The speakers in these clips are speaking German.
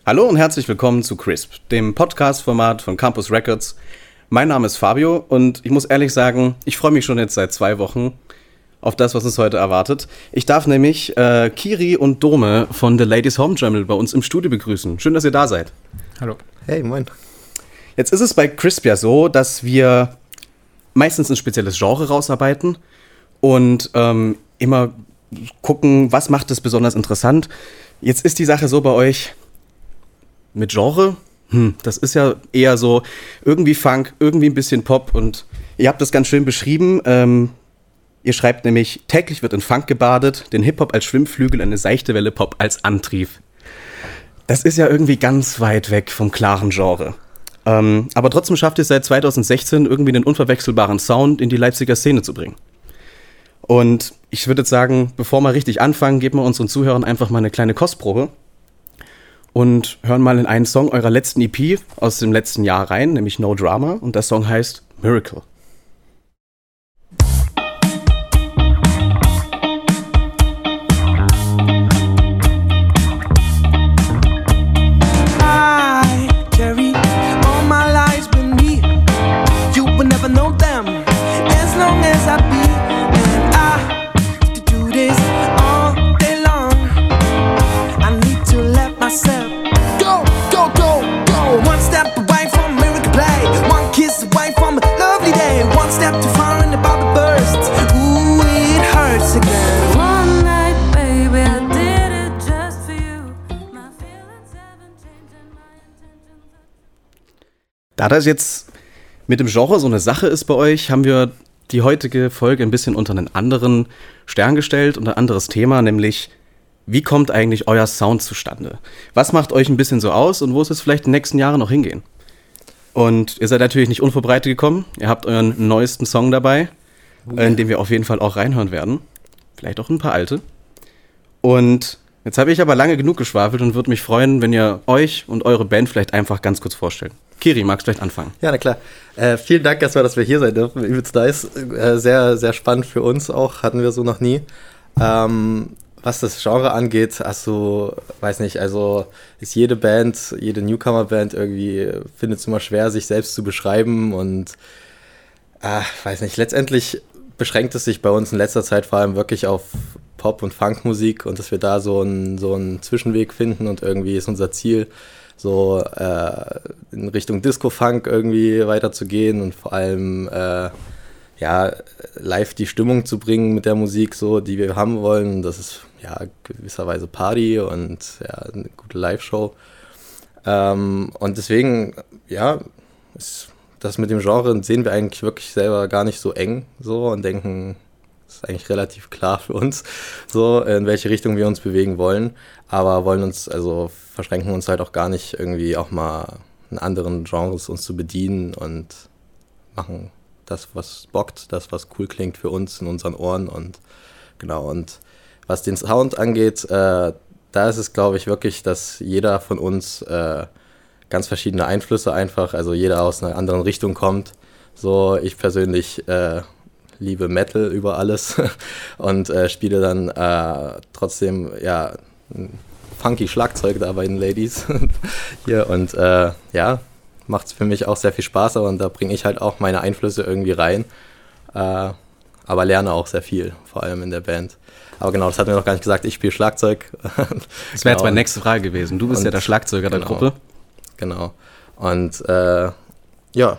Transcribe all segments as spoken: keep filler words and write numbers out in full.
Hallo und herzlich willkommen zu Crisp, dem Podcast-Format von Campus Records. Mein Name ist Fabio und ich muss ehrlich sagen, ich freue mich schon jetzt seit zwei Wochen auf das, was uns heute erwartet. Ich darf nämlich äh, Kiri und Dome von The Ladies Home Journal bei uns im Studio begrüßen. Schön, dass ihr da seid. Hallo. Hey, moin. Jetzt ist es bei Crisp ja so, dass wir meistens ein spezielles Genre rausarbeiten und ähm, immer gucken, was macht es besonders interessant. Jetzt ist die Sache so bei euch mit Genre, hm, das ist ja eher so irgendwie Funk, irgendwie ein bisschen Pop und ihr habt das ganz schön beschrieben. Ähm, ihr schreibt nämlich, täglich wird in Funk gebadet, den Hip-Hop als Schwimmflügel, eine seichte Welle Pop als Antrieb. Das ist ja irgendwie ganz weit weg vom klaren Genre. Ähm, aber trotzdem schafft ihr es seit zwanzig sechzehn irgendwie einen unverwechselbaren Sound in die Leipziger Szene zu bringen. Und ich würde jetzt sagen, bevor wir richtig anfangen, geben wir unseren Zuhörern einfach mal eine kleine Kostprobe und hören mal in einen Song eurer letzten E P aus dem letzten Jahr rein, nämlich No Drama, und der Song heißt Miracle. Da das jetzt mit dem Genre so eine Sache ist bei euch, haben wir die heutige Folge ein bisschen unter einen anderen Stern gestellt, unter ein anderes Thema, nämlich wie kommt eigentlich euer Sound zustande? Was macht euch ein bisschen so aus und wo ist es vielleicht in den nächsten Jahren noch hingehen? Und ihr seid natürlich nicht unvorbereitet gekommen, ihr habt euren neuesten Song dabei, oh ja. in den wir auf jeden Fall auch reinhören werden. Vielleicht auch ein paar alte. Und jetzt habe ich aber lange genug geschwafelt und würde mich freuen, wenn ihr euch und eure Band vielleicht einfach ganz kurz vorstellt. Kiri, magst du vielleicht anfangen? Ja, na klar. Äh, vielen Dank erstmal, dass wir hier sein dürfen. Übelst nice. Äh, sehr, sehr spannend für uns auch. Hatten wir so noch nie. Ähm, was das Genre angeht, hast du, weiß nicht, also ist jede Band, jede Newcomer-Band irgendwie, findet es immer schwer, sich selbst zu beschreiben und äh, weiß nicht, letztendlich beschränkt es sich bei uns in letzter Zeit vor allem wirklich auf Pop- und Funkmusik und dass wir da so einen so einen Zwischenweg finden und irgendwie ist unser Ziel, so äh, in Richtung Disco-Funk irgendwie weiterzugehen und vor allem äh, ja, live die Stimmung zu bringen mit der Musik, so, die wir haben wollen. Das ist ja gewisserweise Party und ja, eine gute Live-Show. Ähm, und deswegen, ja, ist das mit dem Genre sehen wir eigentlich wirklich selber gar nicht so eng so und denken, das ist eigentlich relativ klar für uns, so in welche Richtung wir uns bewegen wollen, aber wollen uns, also verschränken uns halt auch gar nicht irgendwie auch mal in anderen Genres uns zu bedienen und machen das, was bockt, das, was cool klingt für uns in unseren Ohren und genau, und was den Sound angeht, äh, da ist es, glaube ich, wirklich, dass jeder von uns äh, ganz verschiedene Einflüsse einfach, also jeder aus einer anderen Richtung kommt, so ich persönlich äh, liebe Metal über alles und äh, spiele dann äh, trotzdem ja funky Schlagzeug da bei den Ladies hier und äh, ja, macht es für mich auch sehr viel Spaß, aber und da bringe ich halt auch meine Einflüsse irgendwie rein, äh, aber lerne auch sehr viel, vor allem in der Band. Aber genau, das hatten wir noch gar nicht gesagt, ich spiele Schlagzeug. Das wäre genau. Jetzt meine nächste Frage gewesen, du bist und, ja der Schlagzeuger genau, der Gruppe. Genau, und äh, ja,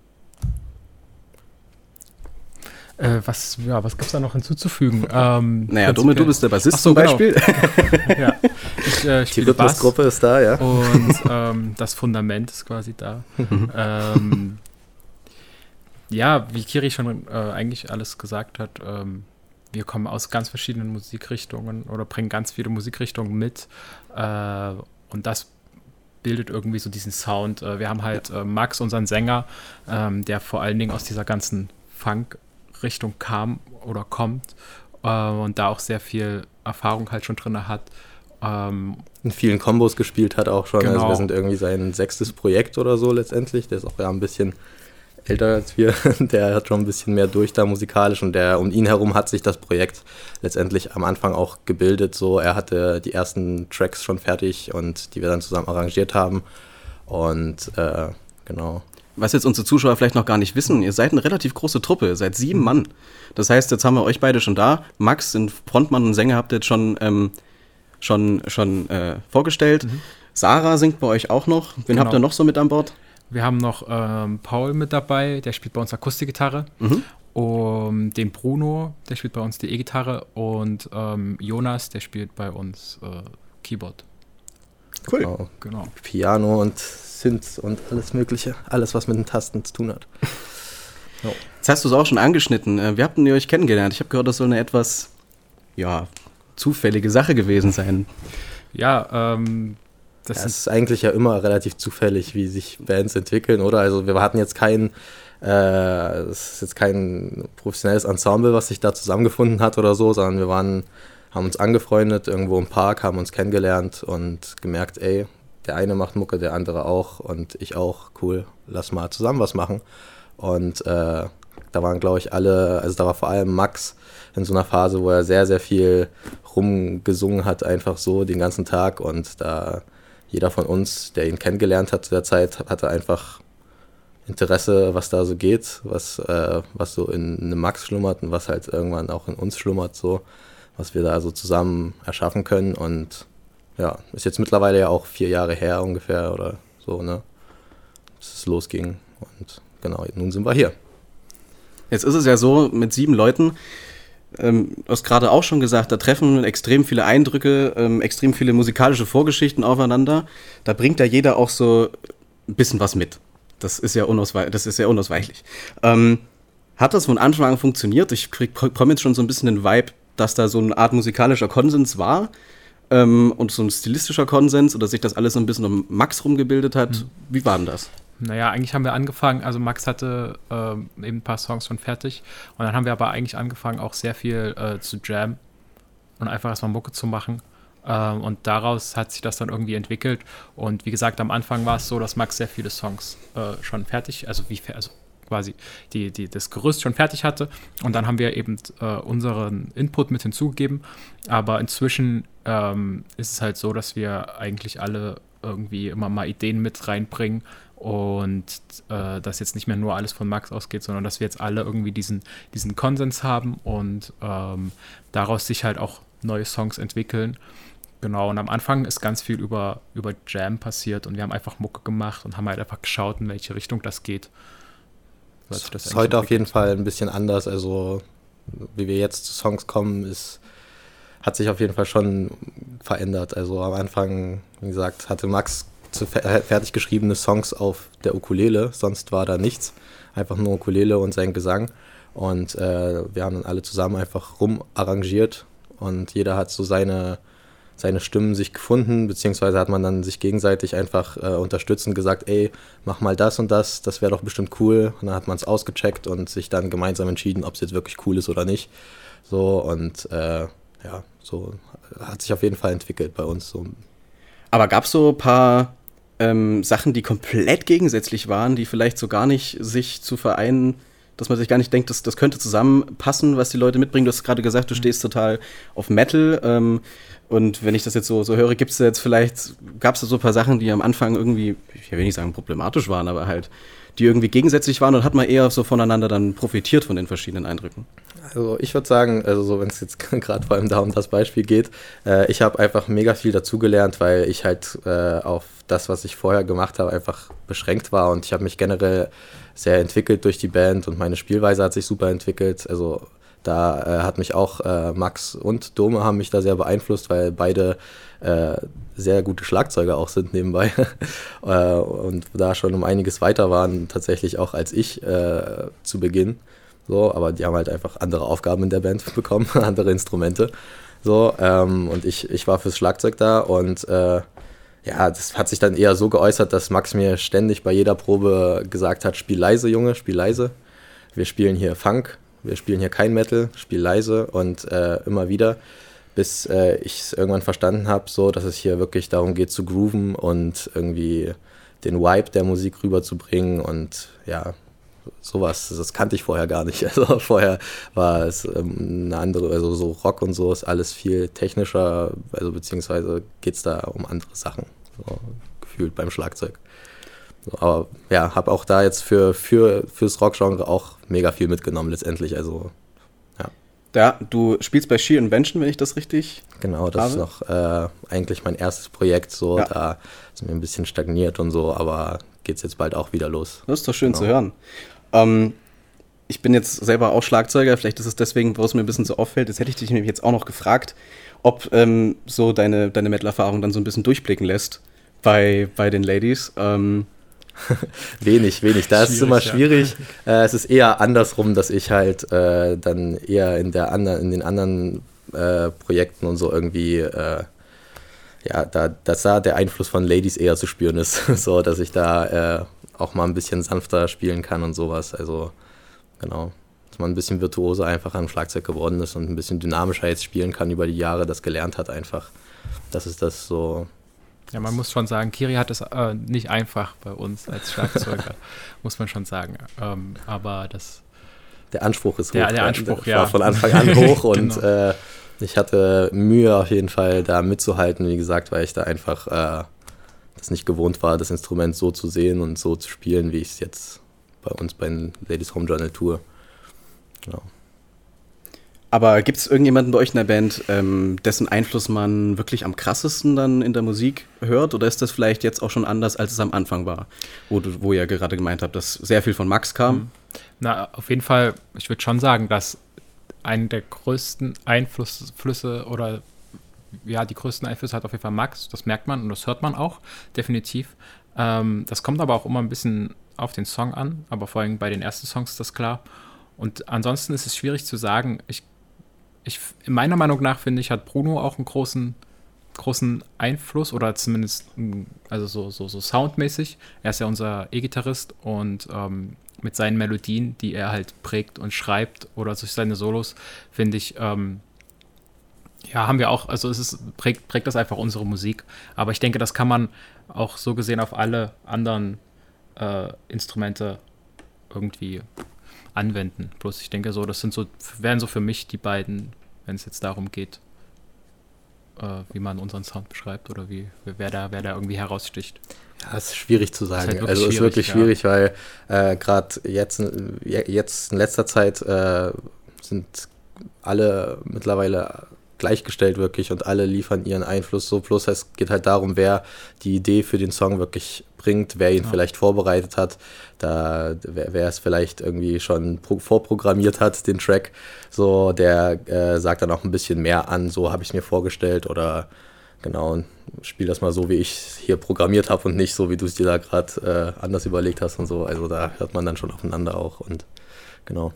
Äh, was ja, was gibt's da noch hinzuzufügen? Ähm, naja, Dumme, du bist der Bassist so, zum Beispiel. Genau. Ja, ich äh, spiele Bass. Die Rhythmusgruppe ist da, ja. Und ähm, das Fundament ist quasi da. ähm, ja, wie Kiri schon äh, eigentlich alles gesagt hat, ähm, wir kommen aus ganz verschiedenen Musikrichtungen oder bringen ganz viele Musikrichtungen mit. Äh, und das bildet irgendwie so diesen Sound. Äh, wir haben halt äh, Max, unseren Sänger, ähm, der vor allen Dingen aus dieser ganzen Funk- Richtung kam oder kommt äh, und da auch sehr viel Erfahrung halt schon drin hat. Ähm, in vielen Kombos gespielt hat auch schon. Genau. Also wir sind irgendwie sein sechstes Projekt oder so letztendlich. Der ist auch ja ein bisschen älter als wir, der hat schon ein bisschen mehr durch da musikalisch und der um ihn herum hat sich das Projekt letztendlich am Anfang auch gebildet. So, er hatte die ersten Tracks schon fertig und die wir dann zusammen arrangiert haben und äh, genau. Was jetzt unsere Zuschauer vielleicht noch gar nicht wissen, ihr seid eine relativ große Truppe, ihr seid sieben Mann. Das heißt, jetzt haben wir euch beide schon da. Max, den Frontmann und Sänger, habt ihr jetzt schon, ähm, schon, schon äh, vorgestellt. Mhm. Sarah singt bei euch auch noch. Wen genau. habt ihr noch so mit an Bord? Wir haben noch ähm, Paul mit dabei, der spielt bei uns Akustikgitarre. Mhm. Um, den Bruno, der spielt bei uns die E-Gitarre. Und ähm, Jonas, der spielt bei uns äh, Keyboard. Cool. Genau. genau. Piano und Synths und alles Mögliche. Alles, was mit den Tasten zu tun hat. So. Jetzt hast du es auch schon angeschnitten. Wie habt ihr euch kennengelernt? Ich habe gehört, das soll eine etwas ja, zufällige Sache gewesen sein. Ja, ähm... Das ja, ist eigentlich ja immer relativ zufällig, wie sich Bands entwickeln, oder? Also wir hatten jetzt kein, äh, es ist jetzt kein professionelles Ensemble, was sich da zusammengefunden hat oder so, sondern wir waren, haben uns angefreundet irgendwo im Park, haben uns kennengelernt und gemerkt, ey, der eine macht Mucke, der andere auch und ich auch, cool, lass mal zusammen was machen. Und äh, da waren, glaube ich, alle, also da war vor allem Max in so einer Phase, wo er sehr, sehr viel rumgesungen hat, einfach so den ganzen Tag und da jeder von uns, der ihn kennengelernt hat zu der Zeit, hatte einfach Interesse, was da so geht, was, äh, was so in einem Max schlummert und was halt irgendwann auch in uns schlummert, so, was wir da so zusammen erschaffen können. Und ja, ist jetzt mittlerweile ja auch vier Jahre her ungefähr oder so, ne, dass es losging. Und genau, nun sind wir hier. Jetzt ist es ja so, mit sieben Leuten, Ähm, du hast gerade auch schon gesagt, da treffen extrem viele Eindrücke, ähm, extrem viele musikalische Vorgeschichten aufeinander. Da bringt ja jeder auch so ein bisschen was mit. Das ist ja, unausweich- das ist ja unausweichlich. Ähm, hat das von Anfang an funktioniert? Ich komme jetzt schon so ein bisschen den Vibe, dass da so eine Art musikalischer Konsens war ähm, und so ein stilistischer Konsens oder sich das alles so ein bisschen um Max rumgebildet hat. Mhm. Wie war denn das? Naja, eigentlich haben wir angefangen, also Max hatte äh, eben ein paar Songs schon fertig und dann haben wir aber eigentlich angefangen, auch sehr viel äh, zu jammen und einfach erstmal Mucke zu machen ähm, und daraus hat sich das dann irgendwie entwickelt und wie gesagt, am Anfang war es so, dass Max sehr viele Songs äh, schon fertig, also wie also quasi die, die, das Gerüst schon fertig hatte und dann haben wir eben äh, unseren Input mit hinzugegeben, aber inzwischen ähm, ist es halt so, dass wir eigentlich alle irgendwie immer mal Ideen mit reinbringen und äh, dass jetzt nicht mehr nur alles von Max ausgeht, sondern dass wir jetzt alle irgendwie diesen, diesen Konsens haben und ähm, daraus sich halt auch neue Songs entwickeln. Genau, und am Anfang ist ganz viel über, über Jam passiert und wir haben einfach Mucke gemacht und haben halt einfach geschaut, in welche Richtung das geht. Das ist heute entwickelt. Auf jeden Fall ein bisschen anders, also wie wir jetzt zu Songs kommen, ist, hat sich auf jeden Fall schon verändert. Also am Anfang, wie gesagt, hatte Max zu fertig geschriebene Songs auf der Ukulele, sonst war da nichts, einfach nur Ukulele und sein Gesang und äh, wir haben dann alle zusammen einfach rumarrangiert und jeder hat so seine, seine Stimmen sich gefunden, beziehungsweise hat man dann sich gegenseitig einfach äh, unterstützt und gesagt, ey, mach mal das und das, das wäre doch bestimmt cool und dann hat man es ausgecheckt und sich dann gemeinsam entschieden, ob es jetzt wirklich cool ist oder nicht, so und äh, ja, so hat sich auf jeden Fall entwickelt bei uns. So. Aber gab es so ein paar ähm, Sachen, die komplett gegensätzlich waren, die vielleicht so gar nicht sich zu vereinen, dass man sich gar nicht denkt, das, das könnte zusammenpassen, was die Leute mitbringen? Du hast gerade gesagt, du stehst total auf Metal ähm, und wenn ich das jetzt so, so höre, gibt es da jetzt vielleicht, gab es da so ein paar Sachen, die am Anfang irgendwie, ich will nicht sagen problematisch waren, aber halt, die irgendwie gegensätzlich waren und hat man eher so voneinander dann profitiert von den verschiedenen Eindrücken? Also ich würde sagen, also so, wenn es jetzt gerade vor allem da um das Beispiel geht, äh, ich habe einfach mega viel dazugelernt, weil ich halt äh, auf das, was ich vorher gemacht habe, einfach beschränkt war und ich habe mich generell sehr entwickelt durch die Band und meine Spielweise hat sich super entwickelt. Also da äh, hat mich auch äh, Max und Dome haben mich da sehr beeinflusst, weil beide äh, sehr gute Schlagzeuger auch sind nebenbei äh, und da schon um einiges weiter waren tatsächlich auch als ich äh, zu Beginn. So, aber die haben halt einfach andere Aufgaben in der Band bekommen, andere Instrumente. So, ähm, und ich, ich war fürs Schlagzeug da und äh, ja, das hat sich dann eher so geäußert, dass Max mir ständig bei jeder Probe gesagt hat, spiel leise, Junge, spiel leise. Wir spielen hier Funk, wir spielen hier kein Metal, spiel leise und äh, immer wieder, bis äh, ich es irgendwann verstanden habe, so, dass es hier wirklich darum geht zu grooven und irgendwie den Vibe der Musik rüberzubringen und ja, sowas, das kannte ich vorher gar nicht. Also vorher war es ähm, eine andere, also so Rock und so ist alles viel technischer, also beziehungsweise geht es da um andere Sachen, so gefühlt beim Schlagzeug. So, aber ja, habe auch da jetzt für, für fürs Rock-Genre auch mega viel mitgenommen letztendlich, also ja. Ja, du spielst bei Sheer Invention, wenn ich das richtig Genau, das habe. ist noch äh, eigentlich mein erstes Projekt, so, Ja. da sind wir ein bisschen stagniert und so, aber geht's jetzt bald auch wieder los. Das ist doch schön Genau. zu hören. Ähm, ich bin jetzt selber auch Schlagzeuger, vielleicht ist es deswegen, wo es mir ein bisschen so auffällt. Das hätte ich dich nämlich jetzt auch noch gefragt, ob ähm, so deine, deine Metal-Erfahrung dann so ein bisschen durchblicken lässt bei, bei den Ladies. Ähm, Wenig, wenig. Da ist es Schwierig, immer ja. schwierig. Äh, es ist eher andersrum, dass ich halt äh, dann eher in der anderen, in den anderen äh, Projekten und so irgendwie, äh, ja, da, dass da der Einfluss von Ladies eher zu spüren ist, so, dass ich da äh, auch mal ein bisschen sanfter spielen kann und sowas. Also genau, dass man ein bisschen virtuoser einfach am Schlagzeug geworden ist und ein bisschen dynamischer jetzt spielen kann über die Jahre, das gelernt hat einfach. Das ist das so. Ja, man muss schon sagen, Kiri hat es äh, nicht einfach bei uns als Schlagzeuger, muss man schon sagen. Ähm, aber das, Der Anspruch ist hoch. Der- der Anspruch, war ja. von Anfang an hoch und Genau. äh, ich hatte Mühe auf jeden Fall da mitzuhalten, wie gesagt, weil ich da einfach äh, das nicht gewohnt war, das Instrument so zu sehen und so zu spielen, wie ich es jetzt bei uns bei den Ladies Home Journal tue. Genau. aber gibt es irgendjemanden bei euch in der Band, ähm, dessen Einfluss man wirklich am krassesten dann in der Musik hört? Oder ist das vielleicht jetzt auch schon anders, als es am Anfang war? Wo, du, wo ihr gerade gemeint habt, dass sehr viel von Max kam. na, auf jeden Fall, ich würde schon sagen, dass einen der größten Einflüsse oder ja, die größten Einflüsse hat auf jeden Fall Max. Das merkt man und das hört man auch, definitiv. Ähm, das kommt aber auch immer ein bisschen auf den Song an, aber vor allem bei den ersten Songs ist das klar. Und ansonsten ist es schwierig zu sagen. Ich, ich, meiner Meinung nach, finde ich, hat Bruno auch einen großen, großen Einfluss oder zumindest mm, also so, so, so soundmäßig. Er ist ja unser E-Gitarrist und ähm, mit seinen Melodien, die er halt prägt und schreibt oder durch seine Solos, finde ich, ähm, ja, haben wir auch, also es ist, prägt, prägt das einfach unsere Musik. Aber ich denke, das kann man auch so gesehen auf alle anderen äh, Instrumente irgendwie anwenden. Bloß ich denke so, das sind so, wären so für mich die beiden, wenn es jetzt darum geht, äh, wie man unseren Sound beschreibt oder wie, wer da, wer da irgendwie heraussticht. Ja, es ist schwierig zu sagen. halt wirklich also es ist schwierig, wirklich ja. schwierig, weil äh, gerade jetzt, jetzt in letzter Zeit äh, sind alle mittlerweile gleichgestellt wirklich und alle liefern ihren Einfluss so. Plus es geht halt darum, wer die Idee für den Song wirklich bringt, wer ihn Ja. vielleicht vorbereitet hat, da wer, wer es vielleicht irgendwie schon pro, vorprogrammiert hat, den Track, so der äh, sagt dann auch ein bisschen mehr an, so habe ich es mir vorgestellt oder genau, spiel das mal so, wie ich es hier programmiert habe und nicht so, wie du es dir da gerade äh, anders überlegt hast und so. Also da hört man dann schon aufeinander auch und genau.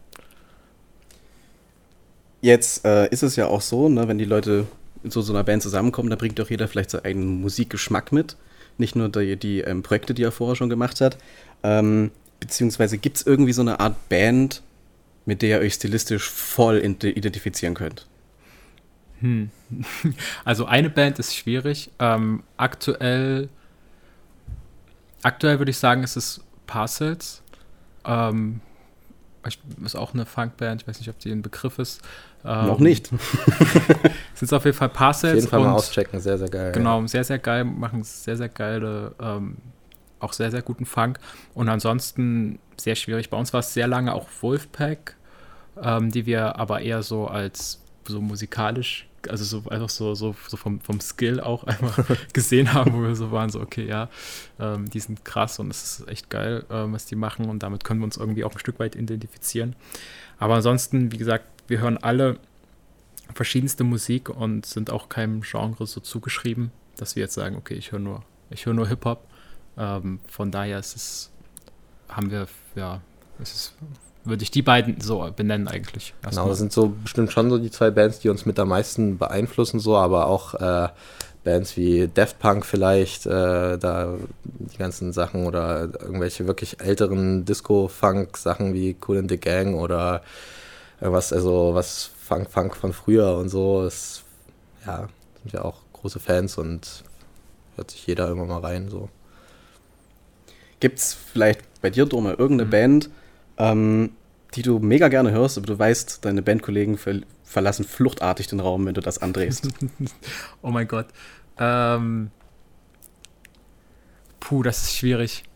Jetzt äh, ist es ja auch so, ne, wenn die Leute in so, so einer Band zusammenkommen, da bringt doch jeder vielleicht seinen eigenen Musikgeschmack mit. Nicht nur die, die ähm, Projekte, die er vorher schon gemacht hat. Ähm, beziehungsweise gibt es irgendwie so eine Art Band, mit der ihr euch stilistisch voll identifizieren könnt? Hm. Also eine Band ist schwierig. Ähm, aktuell, aktuell würde ich sagen, ist es Parcels. Ähm, ich, ist auch eine Funkband. Ich weiß nicht, ob die ein Begriff ist. Ähm, Noch nicht. Sind es auf jeden Fall Parcels. Auf jeden Fall mal und- auschecken, sehr, sehr geil. Genau, sehr, sehr geil, machen sehr, sehr geile, ähm, auch sehr, sehr guten Funk. Und ansonsten sehr schwierig. Bei uns war es sehr lange auch Wolfpack, ähm, die wir aber eher so als so musikalisch, also so einfach so, so, so vom, vom Skill auch einfach gesehen haben, wo wir so waren, so okay, ja, ähm, die sind krass und es ist echt geil, ähm, was die machen und damit können wir uns irgendwie auch ein Stück weit identifizieren. Aber ansonsten, wie gesagt, wir hören alle verschiedenste Musik und sind auch keinem Genre so zugeschrieben, dass wir jetzt sagen, okay, ich höre nur, ich höre nur Hip-Hop. Ähm, von daher ist es, haben wir, ja, es ist, würde ich die beiden so benennen eigentlich. Genau, Erstmal. das sind so bestimmt schon so die zwei Bands, die uns mit am meisten beeinflussen, so, aber auch äh, Bands wie Daft Punk vielleicht, äh, da die ganzen Sachen oder irgendwelche wirklich älteren Disco-Funk-Sachen wie Kool and the Gang oder irgendwas, also was Funk, Funk von früher und so, ist, ja, sind wir auch große Fans und hört sich jeder immer mal rein, so. gibt's vielleicht bei dir, Doma, irgendeine mhm. Band, ähm, die du mega gerne hörst, aber du weißt, deine Bandkollegen ver- verlassen fluchtartig den Raum, wenn du das andrehst? Oh mein Gott. Ähm, puh, das ist schwierig.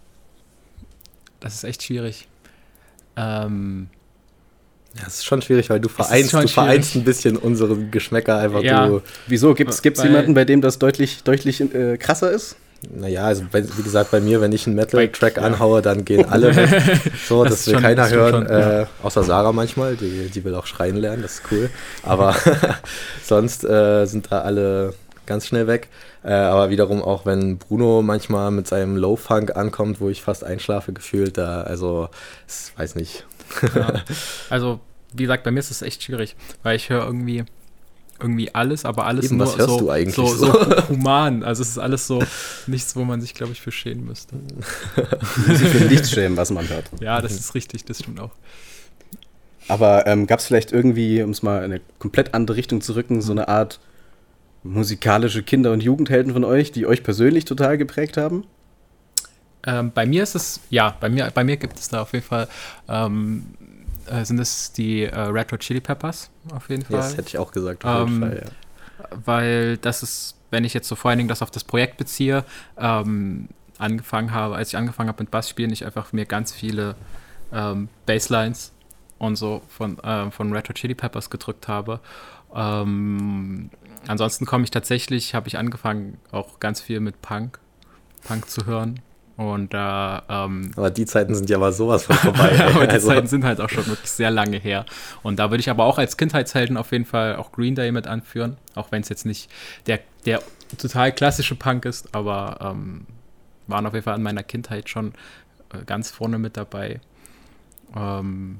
Das ist echt schwierig. Ähm, ja, es ist schon schwierig, weil du vereinst, du vereinst ein bisschen unsere Geschmäcker einfach. Ja. Du, Wieso? Gibt's, gibt's Weil- jemanden, bei dem das deutlich, deutlich äh, krasser ist? naja, also bei, wie gesagt, bei mir, wenn ich einen Metal-Track Ja. anhaue, dann gehen alle weg. So, das, Das will schon- keiner das stimmt hören, schon, ja. äh, außer Sarah manchmal, die, die will auch schreien lernen, das ist cool. Aber sonst äh, sind da alle ganz schnell weg. Äh, aber wiederum auch, wenn Bruno manchmal mit seinem Low-Funk ankommt, wo ich fast einschlafe gefühlt, da, also, ich weiß nicht. Ja. Also, wie gesagt, bei mir ist es echt schwierig, weil ich höre irgendwie irgendwie alles, aber alles Eben, nur was hörst so, du eigentlich so, so? so human. Also es ist alles so nichts, wo man sich, glaube ich, für schämen müsste. Muss sich für nichts schämen, was man hört. Ja, das ist richtig, das stimmt auch. Aber ähm, gab es vielleicht irgendwie, um es mal in eine komplett andere Richtung zu rücken, so eine Art musikalische Kinder- und Jugendhelden von euch, die euch persönlich total geprägt haben? Ähm, bei mir ist es, ja, bei mir, bei mir gibt es da auf jeden Fall, ähm, äh, sind es die äh, Red Hot Chili Peppers, auf jeden Fall. Ja, das hätte ich auch gesagt, auf jeden Ähm, Fall, ja. Weil das ist, wenn ich jetzt so vor allen Dingen das auf das Projekt beziehe, ähm, angefangen habe, als ich angefangen habe mit Bassspielen, ich einfach mir ganz viele ähm, Basslines und so von, äh, von Red Hot Chili Peppers gedrückt habe. Ähm, ansonsten komme ich tatsächlich, habe ich angefangen auch ganz viel mit Punk, Punk zu hören. Und da, ähm, Aber die Zeiten sind ja mal sowas von vorbei. aber die also. Zeiten sind halt auch schon wirklich sehr lange her. Und da würde ich aber auch als Kindheitshelden auf jeden Fall auch Green Day mit anführen, auch wenn es jetzt nicht der, der total klassische Punk ist, aber ähm, waren auf jeden Fall in meiner Kindheit schon äh, ganz vorne mit dabei. Ähm,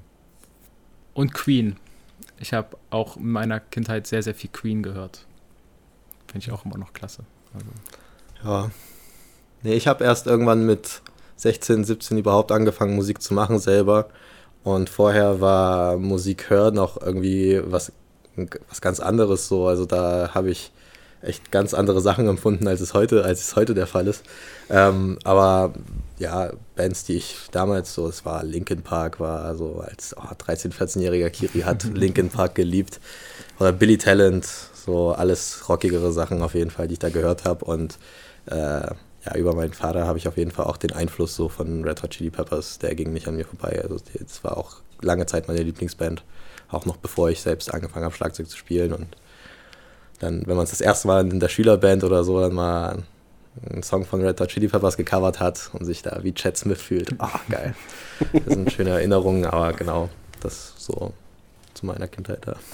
und Queen. Ich habe auch in meiner Kindheit sehr, sehr viel Queen gehört. Finde ich auch immer noch klasse. Also. Ja. Nee, ich habe erst irgendwann mit sechzehn, siebzehn überhaupt angefangen, Musik zu machen selber. Und vorher war Musik hören auch irgendwie was, was ganz anderes so. Also da habe ich echt ganz andere Sachen empfunden, als es heute, als es heute der Fall ist. Ähm, aber ja, Bands, die ich damals so, es war Linkin Park, war so als oh, dreizehn-, vierzehnjähriger Kiri hat Linkin Park geliebt. Oder Billy Talent, so alles rockigere Sachen auf jeden Fall, die ich da gehört habe. Und äh, ja, über meinen Vater habe ich auf jeden Fall auch den Einfluss so von Red Hot Chili Peppers, der ging nicht an mir vorbei. Also das war auch lange Zeit meine Lieblingsband, auch noch bevor ich selbst angefangen habe, Schlagzeug zu spielen. Und dann, wenn man es das erste Mal in der Schülerband oder so dann mal einen Song von Red Hot Chili Peppers gecovert hat und sich da wie Chad Smith fühlt, ah, oh, geil. Das sind schöne Erinnerungen, aber genau, das so zu meiner Kindheit da.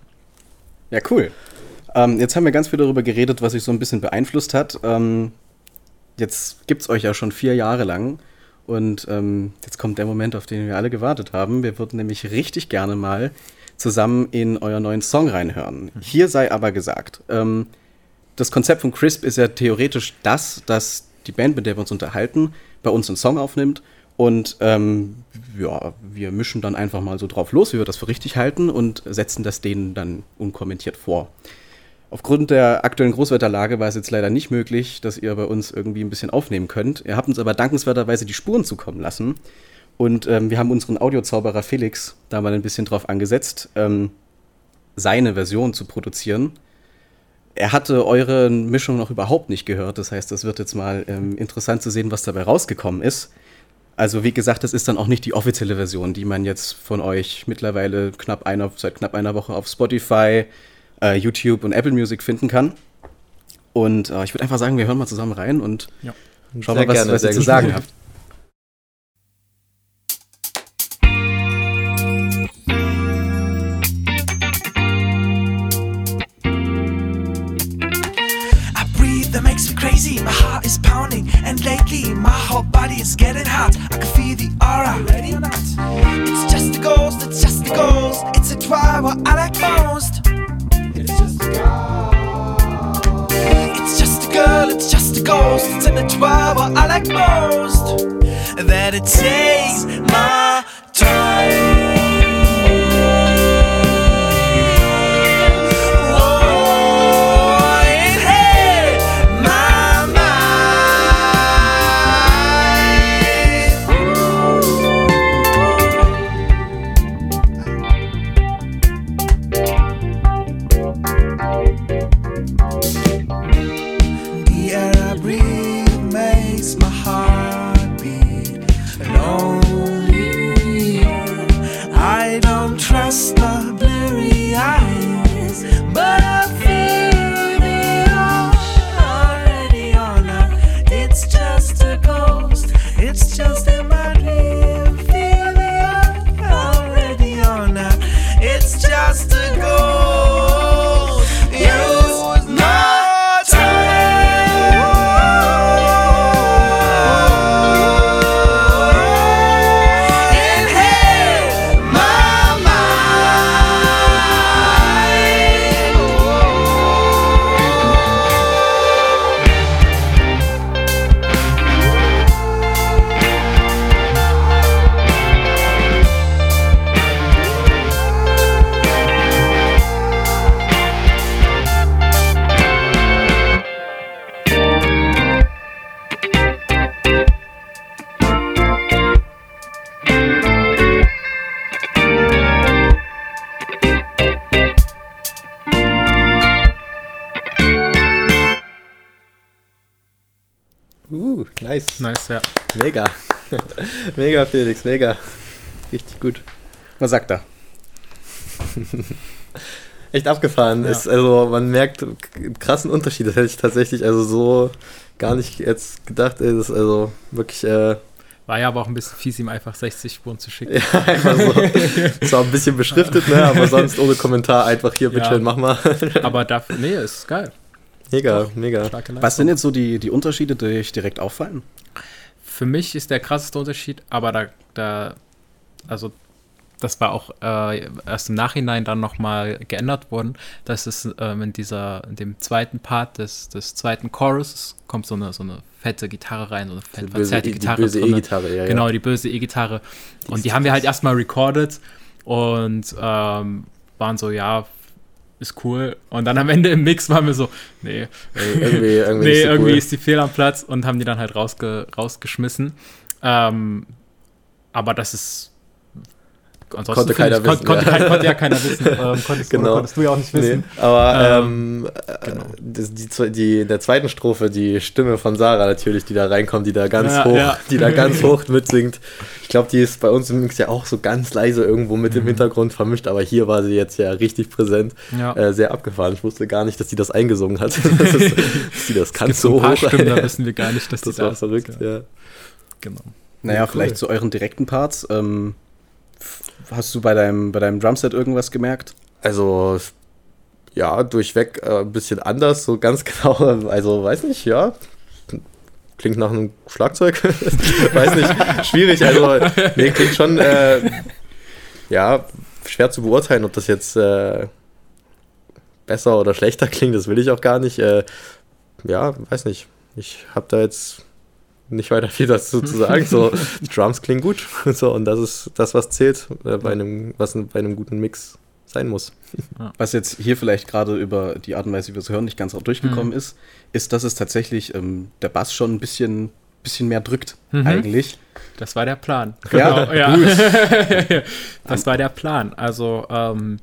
Ja, cool. Ähm, jetzt haben wir ganz viel darüber geredet, was euch so ein bisschen beeinflusst hat. Ähm, Jetzt gibt es euch ja schon vier Jahre lang und ähm, jetzt kommt der Moment, auf den wir alle gewartet haben. Wir würden nämlich richtig gerne mal zusammen in euren neuen Song reinhören. Mhm. Hier sei aber gesagt, ähm, das Konzept von Crisp ist ja theoretisch das, dass die Band, mit der wir uns unterhalten, bei uns einen Song aufnimmt und ähm, ja, wir mischen dann einfach mal so drauf los, wie wir das für richtig halten und setzen das denen dann unkommentiert vor. Aufgrund der aktuellen Großwetterlage war es jetzt leider nicht möglich, dass ihr bei uns irgendwie ein bisschen aufnehmen könnt. Ihr habt uns aber dankenswerterweise die Spuren zukommen lassen. Und ähm, wir haben unseren Audiozauberer Felix da mal ein bisschen drauf angesetzt, ähm, seine Version zu produzieren. Er hatte eure Mischung noch überhaupt nicht gehört. Das heißt, es wird jetzt mal ähm, interessant zu sehen, was dabei rausgekommen ist. Also wie gesagt, das ist dann auch nicht die offizielle Version, die man jetzt von euch mittlerweile knapp einer, seit knapp einer Woche auf Spotify, YouTube und Apple Music finden kann. Und äh, ich würde einfach sagen, wir hören mal zusammen rein und ja. schauen mal, was, gerne, was ihr zu sagen habt. I breathe, that makes me crazy. My heart is pounding and lately my whole body is getting hot. I can feel the aura. Ready or not? It's just a ghost, it's just a ghost. It's a drive what I like most. It's just a girl. It's just a girl, it's just a ghost. It's in the twelve what I like most. That it takes my time. Oh, it hit my mind. makes my heart beat lonely. I don't trust the blurry eyes, but I feel it already on now. It's just a ghost, it's just in my dream. Feel it already on now. It's just a ghost. Use my time. Inhale my Uh, nice. Nice, ja. Mega. Mega, Felix, mega. Richtig gut. Was sagt er? Echt abgefahren. Ja. Ist, also man merkt einen krassen Unterschied. Das hätte ich tatsächlich also so gar nicht jetzt gedacht. Ey, das ist also wirklich äh, War ja aber auch ein bisschen fies, ihm einfach sechzig Spuren zu schicken. ja, einfach so. Zwar ein bisschen beschriftet, ne, aber sonst ohne Kommentar einfach hier, bitte Ja. schön, mach mal. Aber dafür, nee, ist geil. Mega, mega. Starke Leistung. Was sind jetzt so die, die Unterschiede, die euch direkt auffallen? Für mich ist der krasseste Unterschied, aber da, da also das war auch äh, erst im Nachhinein dann nochmal geändert worden, dass es ähm, in dieser, in dem zweiten Part des, des zweiten Choruses kommt so eine, so eine fette Gitarre rein, so eine fett Die böse, verzerrte die Gitarre. böse drinne. E-Gitarre, ja, Genau, ja. die böse E-Gitarre. Die Und ist die haben wir halt krass. erstmal recorded und ähm, waren so, ja, ist cool. Und dann am Ende im Mix waren wir so, nee, Ey, irgendwie, irgendwie, nee, nicht so irgendwie cool. ist die fehl am Platz und haben die dann halt rausge rausgeschmissen. Ähm, aber das ist ansonsten Konnte keiner ich, kon wissen, Konnte, ja. kein, konnte ja keiner wissen. Ähm, konntest, Genau. oder konntest du ja auch nicht wissen. Nee, aber Ähm, ähm, genau. äh, das, die, zwe- die, in der zweiten Strophe die Stimme von Sarah natürlich, die da reinkommt, die da ganz Ja, hoch, ja. die da ganz hoch mitsingt. Ich glaube, die ist bei uns im Mix ja auch so ganz leise irgendwo mit Mhm. im Hintergrund vermischt, aber hier war sie jetzt ja richtig präsent, Ja. äh, sehr abgefahren. Ich wusste gar nicht, dass die das eingesungen hat. das ist, dass sie das kann Es gibt so so ein paar hoch. Stimmen, da wissen wir gar nicht, dass Das die da war verrückt, sind. ja. Genau. Naja, Ja, cool. vielleicht zu euren direkten Parts. Ähm, f- hast du bei deinem, bei deinem Drumset irgendwas gemerkt? Also, ja, durchweg äh, ein bisschen anders, so ganz genau, also weiß nicht, ja. Klingt nach einem Schlagzeug. Weiß nicht, schwierig, also, nee, klingt schon, äh, ja, schwer zu beurteilen, ob das jetzt äh, besser oder schlechter klingt, das will ich auch gar nicht. Äh, ja, weiß nicht, ich habe da jetzt nicht weiter viel dazu zu sagen. So, die Drums klingen gut, so, und das ist das, was zählt, äh, bei einem, was bei einem guten Mix sein muss. Was jetzt hier vielleicht gerade über die Art und Weise, wie wir es hören, nicht ganz auch durchgekommen Mhm. ist, ist, dass es tatsächlich ähm, der Bass schon ein bisschen, bisschen mehr drückt, Mhm. eigentlich. Das war der Plan. Ja, Genau, ja. Das war der Plan. Also, ähm,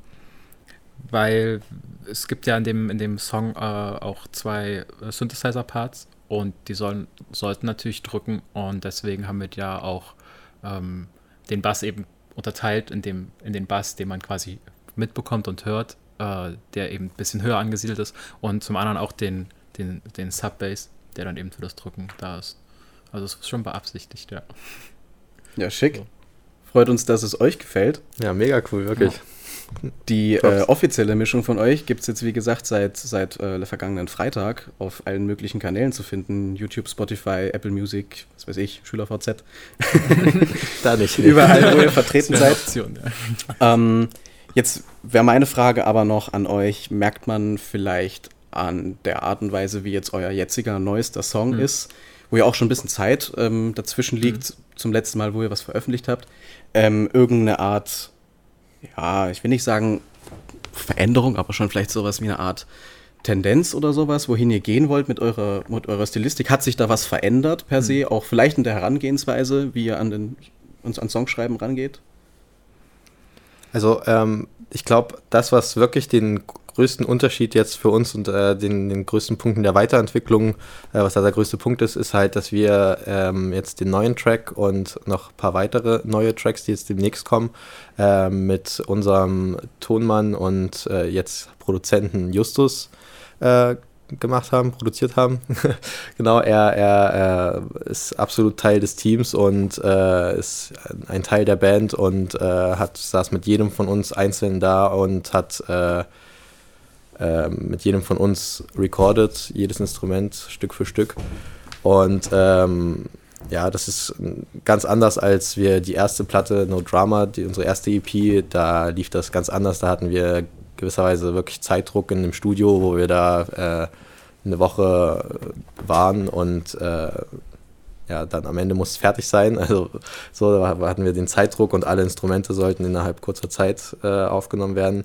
weil es gibt ja in dem, in dem Song äh, auch zwei äh, Synthesizer-Parts und die sollen, sollten natürlich drücken und deswegen haben wir ja auch ähm, den Bass eben unterteilt in, dem, in den Bass, den man quasi mitbekommt und hört, äh, der eben ein bisschen höher angesiedelt ist und zum anderen auch den, den, den Sub-Bass, der dann eben für das Drücken da ist. Also es ist schon beabsichtigt, ja. Ja, schick. Freut uns, dass es euch gefällt. Ja, mega cool, wirklich. Die äh, Props. offizielle Mischung von euch gibt es jetzt, wie gesagt, seit, seit äh, vergangenen Freitag auf allen möglichen Kanälen zu finden. YouTube, Spotify, Apple Music, was weiß ich, SchülerVZ. Da nicht. Überall, wo ihr vertreten Das wäre eine seid. Option, ja. Ähm, jetzt wäre meine Frage aber noch an euch, merkt man vielleicht an der Art und Weise, wie jetzt euer jetziger neuester Song Mhm. ist, wo ja auch schon ein bisschen Zeit ähm, dazwischen liegt, zum letzten Mal, wo ihr was veröffentlicht habt, ähm, irgendeine Art, ja, ich will nicht sagen Veränderung, aber schon vielleicht sowas wie eine Art Tendenz oder sowas, wohin ihr gehen wollt mit eurer, mit eurer Stilistik? Hat sich da was verändert per se, auch vielleicht in der Herangehensweise, wie ihr an den, uns an Songschreiben rangeht? Also ähm, ich glaube, das, was wirklich den größten Unterschied jetzt für uns und äh, den, den größten Punkt in der Weiterentwicklung, äh, was da der größte Punkt ist, ist halt, dass wir ähm, jetzt den neuen Track und noch ein paar weitere neue Tracks, die jetzt demnächst kommen, äh, mit unserem Tonmann und äh, jetzt Produzenten Justus äh, gemacht haben, produziert haben. Genau, er, er, er ist absolut Teil des Teams und äh, ist ein Teil der Band und äh, hat saß mit jedem von uns einzeln da und hat äh, äh, mit jedem von uns recorded, jedes Instrument Stück für Stück. Und ähm, ja, das ist ganz anders, als wir die erste Platte, No Drama, die, unsere erste E P, da lief das ganz anders. Da hatten wir gewisserweise wirklich Zeitdruck in dem Studio, wo wir da äh, eine Woche waren und äh, ja, dann am Ende muss es fertig sein. Also so hatten wir den Zeitdruck und alle Instrumente sollten innerhalb kurzer Zeit äh, aufgenommen werden.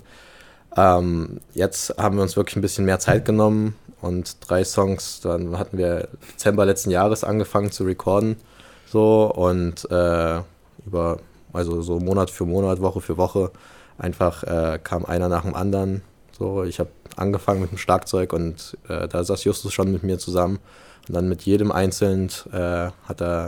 Ähm, jetzt haben wir uns wirklich ein bisschen mehr Zeit genommen und drei Songs, dann hatten wir Dezember letzten Jahres angefangen zu recorden. So und äh, über, also so Monat für Monat, Woche für Woche einfach äh, kam einer nach dem anderen. So, ich habe angefangen mit dem Schlagzeug und äh, da saß Justus schon mit mir zusammen. Und dann mit jedem einzeln äh, hat er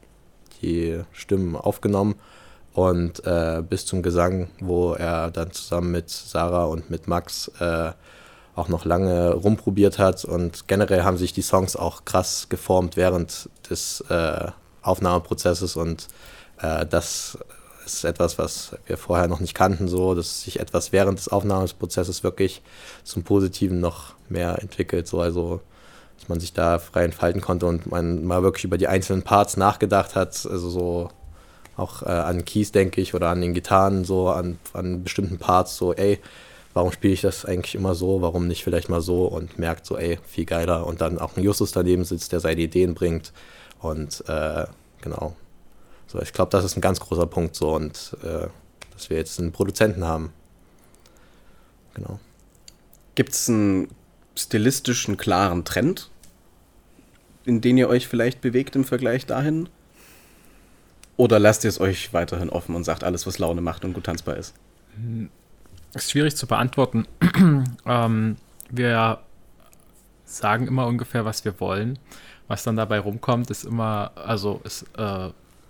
die Stimmen aufgenommen und äh, bis zum Gesang, wo er dann zusammen mit Sarah und mit Max äh, auch noch lange rumprobiert hat. Und generell haben sich die Songs auch krass geformt während des äh, Aufnahmeprozesses und äh, das ist etwas, was wir vorher noch nicht kannten, so, dass sich etwas während des Aufnahmeprozesses wirklich zum Positiven noch mehr entwickelt, so, also, dass man sich da frei entfalten konnte und man mal wirklich über die einzelnen Parts nachgedacht hat, also so auch äh, an Keys, denke ich, oder an den Gitarren, so, an, an bestimmten Parts, so, ey, warum spiele ich das eigentlich immer so, warum nicht vielleicht mal so und merkt so, ey, viel geiler und dann auch ein Justus daneben sitzt, der seine Ideen bringt und äh, genau. So, ich glaube, das ist ein ganz großer Punkt so und äh, dass wir jetzt einen Produzenten haben. Genau. Gibt es einen stilistischen, klaren Trend, in den ihr euch vielleicht bewegt im Vergleich dahin? Oder lasst ihr es euch weiterhin offen und sagt alles, was Laune macht und gut tanzbar ist? Das ist schwierig zu beantworten. ähm, wir sagen immer ungefähr, was wir wollen. Was dann dabei rumkommt, ist immer, also ist äh,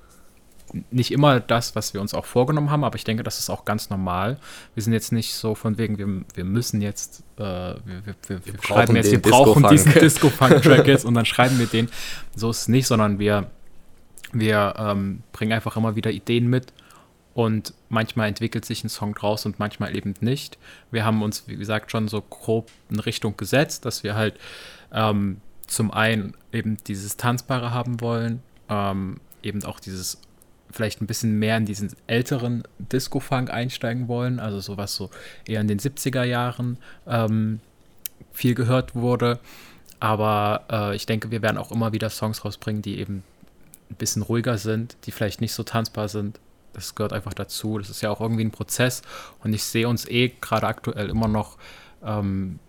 nicht immer das, was wir uns auch vorgenommen haben, aber ich denke, das ist auch ganz normal. Wir sind jetzt nicht so von wegen, wir, wir müssen jetzt, äh, wir, wir, wir, wir schreiben jetzt, wir brauchen diesen Disco-Funk-Track jetzt und dann schreiben wir den. So ist es nicht, sondern wir, wir ähm, bringen einfach immer wieder Ideen mit und manchmal entwickelt sich ein Song draus und manchmal eben nicht. Wir haben uns, wie gesagt, schon so grob eine Richtung gesetzt, dass wir halt ähm, zum einen eben dieses Tanzbare haben wollen, ähm, eben auch dieses vielleicht ein bisschen mehr in diesen älteren Disco-Funk einsteigen wollen, also sowas so eher in den siebziger Jahren ähm, viel gehört wurde, aber äh, ich denke, wir werden auch immer wieder Songs rausbringen, die eben ein bisschen ruhiger sind, die vielleicht nicht so tanzbar sind. Das gehört einfach dazu, das ist ja auch irgendwie ein Prozess und ich sehe uns eh gerade aktuell immer noch ähm,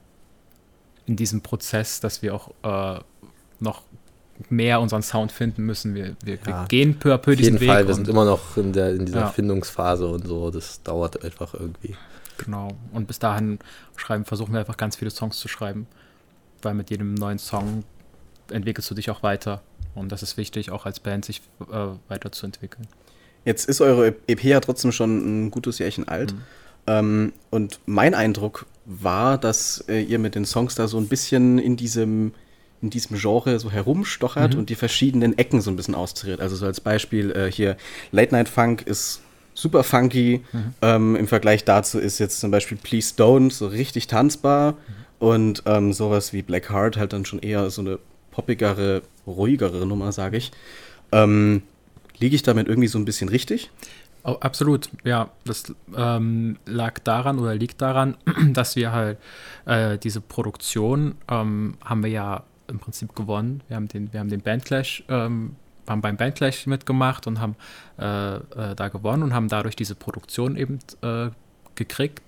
in diesem Prozess, dass wir auch äh, noch mehr unseren Sound finden müssen. Wir, wir, ja, wir gehen peu à peu diesen Weg. Auf jeden Fall, wir sind immer noch in, der, in dieser ja. Findungsphase und so. Das dauert einfach irgendwie. Genau. Und bis dahin schreiben, versuchen wir einfach ganz viele Songs zu schreiben, weil mit jedem neuen Song entwickelst du dich auch weiter. Und das ist wichtig, auch als Band sich äh, weiterzuentwickeln. Jetzt ist eure E P ja trotzdem schon ein gutes Jährchen alt. Mhm. Ähm, und mein Eindruck war, dass äh, ihr mit den Songs da so ein bisschen in diesem in diesem Genre so herumstochert mhm. und die verschiedenen Ecken so ein bisschen austariert. Also so als Beispiel äh, hier Late Night Funk ist super funky. Mhm. Ähm, im Vergleich dazu ist jetzt zum Beispiel Please Don't so richtig tanzbar mhm. und ähm, sowas wie Black Heart halt dann schon eher so eine poppigere, ruhigere Nummer, sage ich. Ähm, liege ich damit irgendwie so ein bisschen richtig? Oh, absolut, ja. Das ähm, lag daran oder liegt daran, dass wir halt äh, diese Produktion ähm, haben wir ja im Prinzip gewonnen. Wir haben den, wir haben den Bandclash, ähm, haben beim Bandclash mitgemacht und haben äh, äh, da gewonnen und haben dadurch diese Produktion eben äh, gekriegt.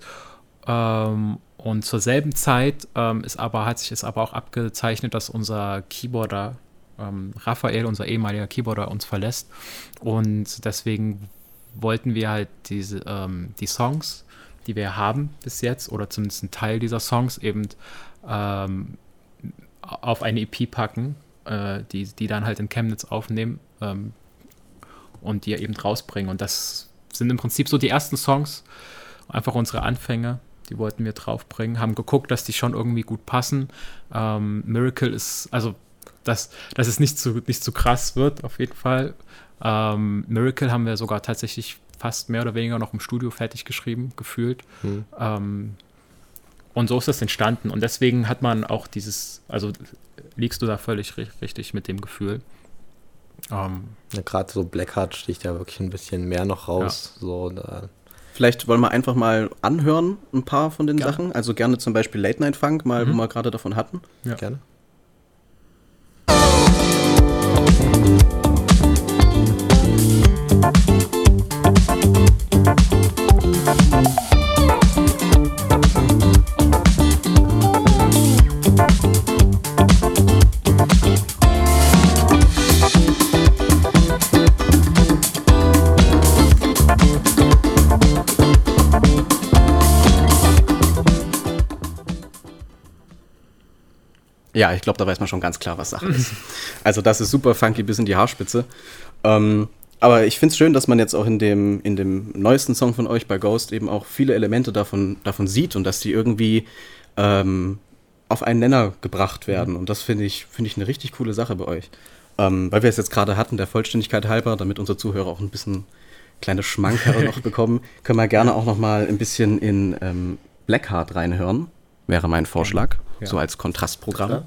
Ähm, und zur selben Zeit ähm, ist aber, hat sich es aber auch abgezeichnet, dass unser Keyboarder ähm, Raphael, unser ehemaliger Keyboarder, uns verlässt. Und deswegen wollten wir halt diese, ähm, die Songs, die wir haben bis jetzt, oder zumindest einen Teil dieser Songs eben ähm, auf eine E P packen, äh, die, die dann halt in Chemnitz aufnehmen ähm, und die eben rausbringen. Und das sind im Prinzip so die ersten Songs, einfach unsere Anfänge, die wollten wir draufbringen, haben geguckt, dass die schon irgendwie gut passen. Ähm, Miracle ist, also dass, dass es nicht zu, nicht zu krass wird, auf jeden Fall. Ähm, Miracle haben wir sogar tatsächlich fast mehr oder weniger noch im Studio fertig geschrieben, gefühlt. Hm. Ähm, und so ist das entstanden. Und deswegen hat man auch dieses, also liegst du da völlig richtig mit dem Gefühl. Ähm, ja, gerade so Blackheart sticht ja wirklich ein bisschen mehr noch raus. Ja. So, da Vielleicht wollen wir einfach mal anhören, ein paar von den gerne. Sachen. Also gerne zum Beispiel Late Night Funk, mal, mhm. wo wir gerade davon hatten. Ja, gerne. Ja, ich glaube, da weiß man schon ganz klar, was Sache ist. Also das ist super funky bis in die Haarspitze. Ähm, aber ich finde es schön, dass man jetzt auch in dem, in dem neuesten Song von euch bei Ghost eben auch viele Elemente davon, davon sieht und dass die irgendwie ähm, auf einen Nenner gebracht werden. Und das finde ich, find ich eine richtig coole Sache bei euch. Ähm, weil wir es jetzt gerade hatten, der Vollständigkeit halber, damit unsere Zuhörer auch ein bisschen kleine Schmankerl noch bekommen, können wir gerne auch noch mal ein bisschen in ähm, Blackheart reinhören. Wäre mein Vorschlag, ja. So als Kontrastprogramm. Ja.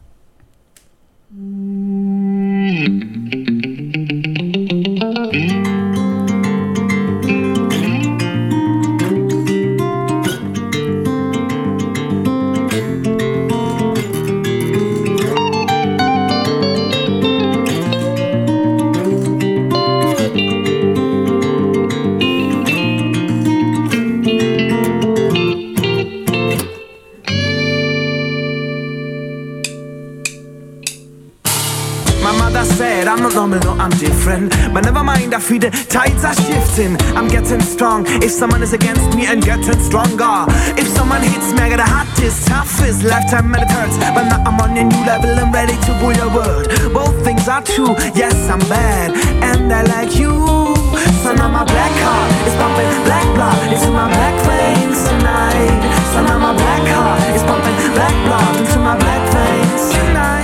I'm not normal, no, I'm different. But never mind, I feel the tides are shifting. I'm getting strong. If someone is against me, and getting stronger. If someone hits me, I got the hottest, toughest lifetime, and it hurts. But now I'm on a new level, I'm ready to rule your world. Both things are true. Yes, I'm bad, and I like you. So now my black heart is pumping black blood into my black veins tonight. So now my black heart is pumping black blood into my black veins tonight.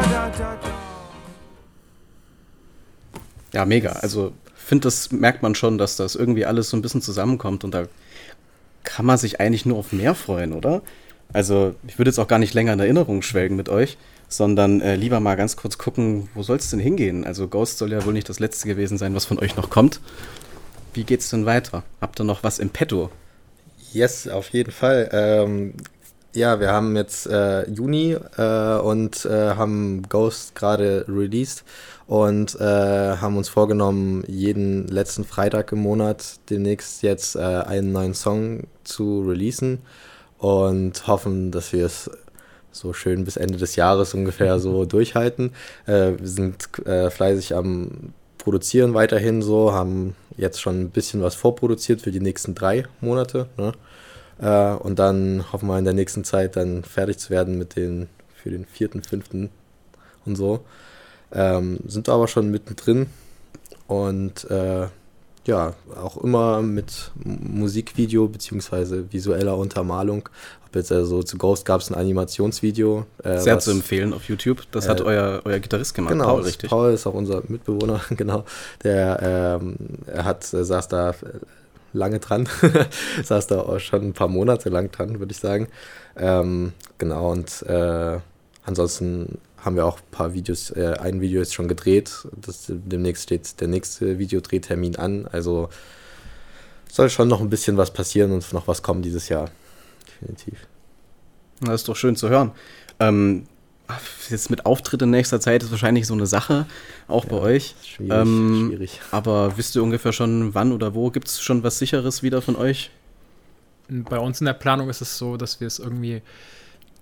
Ja, mega. Also ich finde, das merkt man schon, dass das irgendwie alles so ein bisschen zusammenkommt und da kann man sich eigentlich nur auf mehr freuen, oder? Also ich würde jetzt auch gar nicht länger in Erinnerung schwelgen mit euch, sondern äh, lieber mal ganz kurz gucken, wo soll es denn hingehen? Also Ghost soll ja wohl nicht das Letzte gewesen sein, was von euch noch kommt. Wie geht's denn weiter? Habt ihr noch was im Petto? Yes, auf jeden Fall. Ähm, ja, wir haben jetzt äh, Juni äh, und äh, haben Ghost gerade released. Und äh, haben uns vorgenommen, jeden letzten Freitag im Monat demnächst jetzt äh, einen neuen Song zu releasen und hoffen, dass wir es so schön bis Ende des Jahres ungefähr so durchhalten. Äh, wir sind äh, fleißig am Produzieren weiterhin so, haben jetzt schon ein bisschen was vorproduziert für die nächsten drei Monate. Ne? Äh, und dann hoffen wir in der nächsten Zeit dann fertig zu werden mit den für den vierten, fünften und so. Ähm, sind aber schon mittendrin und äh, ja, auch immer mit Musikvideo bzw. visueller Untermalung. Ab jetzt also zu Ghost gab es ein Animationsvideo. Äh, Sehr was, zu empfehlen auf YouTube. Das äh, hat euer, euer Gitarrist gemacht, genau, Paul, richtig? Paul ist auch unser Mitbewohner, genau. Der ähm, er hat, er saß da lange dran, saß da auch schon ein paar Monate lang dran, würde ich sagen. Ähm, genau, und äh, ansonsten haben wir auch ein paar Videos, äh, ein Video ist schon gedreht, das, demnächst steht der nächste Videodrehtermin an, also soll schon noch ein bisschen was passieren und noch was kommen dieses Jahr, definitiv. Das ist doch schön zu hören. Ähm, jetzt mit Auftritt in nächster Zeit ist wahrscheinlich so eine Sache, auch ja, bei euch. Schwierig, ähm, schwierig. Aber wisst ihr ungefähr schon, wann oder wo? Gibt es schon was Sicheres wieder von euch? Bei uns in der Planung ist es so, dass wir es irgendwie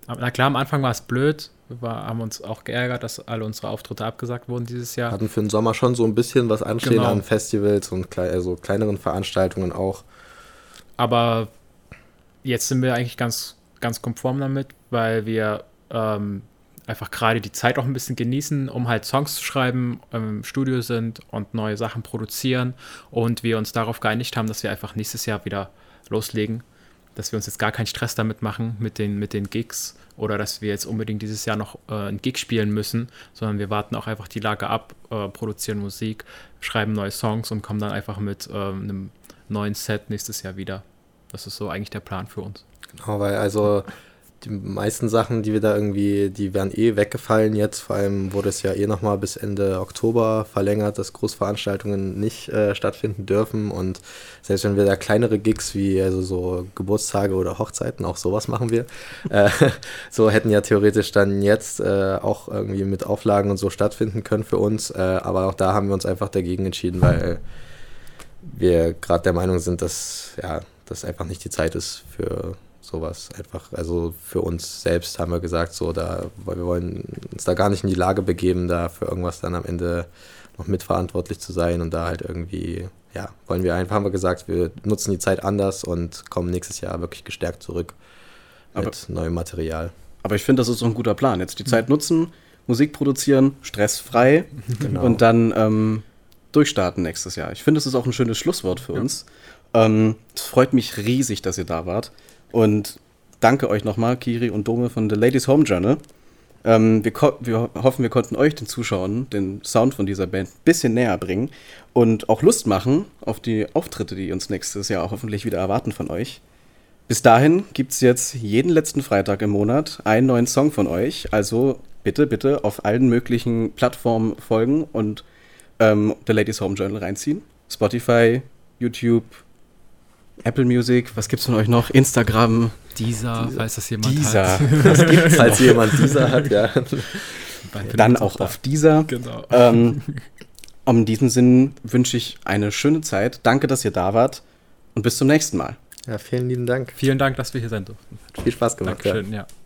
Na klar, am Anfang war es blöd. Wir war, haben uns auch geärgert, dass alle unsere Auftritte abgesagt wurden dieses Jahr. Hatten für den Sommer schon so ein bisschen was anstehen Genau. an Festivals und klei- also kleineren Veranstaltungen auch. Aber jetzt sind wir eigentlich ganz, ganz konform damit, weil wir ähm, einfach gerade die Zeit auch ein bisschen genießen, um halt Songs zu schreiben, im Studio sind und neue Sachen produzieren. Und wir uns darauf geeinigt haben, dass wir einfach nächstes Jahr wieder loslegen. Dass wir uns jetzt gar keinen Stress damit machen mit den, mit den Gigs oder dass wir jetzt unbedingt dieses Jahr noch äh, einen Gig spielen müssen, sondern wir warten auch einfach die Lage ab, äh, produzieren Musik, schreiben neue Songs und kommen dann einfach mit äh, einem neuen Set nächstes Jahr wieder. Das ist so eigentlich der Plan für uns. Genau, weil also die meisten Sachen, die wir da irgendwie, die wären eh weggefallen jetzt. Vor allem wurde es ja eh nochmal bis Ende Oktober verlängert, dass Großveranstaltungen nicht äh, stattfinden dürfen. Und selbst wenn wir da kleinere Gigs wie also so Geburtstage oder Hochzeiten, auch sowas machen wir, äh, so hätten ja theoretisch dann jetzt äh, auch irgendwie mit Auflagen und so stattfinden können für uns. Äh, aber auch da haben wir uns einfach dagegen entschieden, weil wir gerade der Meinung sind, dass ja, das einfach nicht die Zeit ist für sowas einfach, also für uns selbst haben wir gesagt, so da, weil wir wollen uns da gar nicht in die Lage begeben, da für irgendwas dann am Ende noch mitverantwortlich zu sein und da halt irgendwie, ja, wollen wir einfach, haben wir gesagt, wir nutzen die Zeit anders und kommen nächstes Jahr wirklich gestärkt zurück mit aber, neuem Material. Aber ich finde, das ist so ein guter Plan. Jetzt die Zeit nutzen, Musik produzieren, stressfrei genau. und dann ähm, durchstarten nächstes Jahr. Ich finde, das ist auch ein schönes Schlusswort für ja. uns. Ähm, es freut mich riesig, dass ihr da wart. Und danke euch nochmal, Kiri und Dome von The Ladies Home Journal. Ähm, wir, ko- wir hoffen, wir konnten euch, den Zuschauern, den Sound von dieser Band ein bisschen näher bringen und auch Lust machen auf die Auftritte, die uns nächstes Jahr auch hoffentlich wieder erwarten von euch. Bis dahin gibt es jetzt jeden letzten Freitag im Monat einen neuen Song von euch. Also bitte, bitte auf allen möglichen Plattformen folgen und ähm, The Ladies Home Journal reinziehen. Spotify, YouTube, Apple Music, was gibt's von euch noch? Instagram. Deezer, falls das jemand Deezer. hat. Das gibt's Falls jemand Deezer hat, ja. Dann auch auf Deezer. Genau. Ähm, in diesem Sinn wünsche ich eine schöne Zeit. Danke, dass ihr da wart und bis zum nächsten Mal. Ja, vielen lieben Dank. Vielen Dank, dass wir hier sein durften. Viel Spaß gemacht. Dankeschön, ja. ja.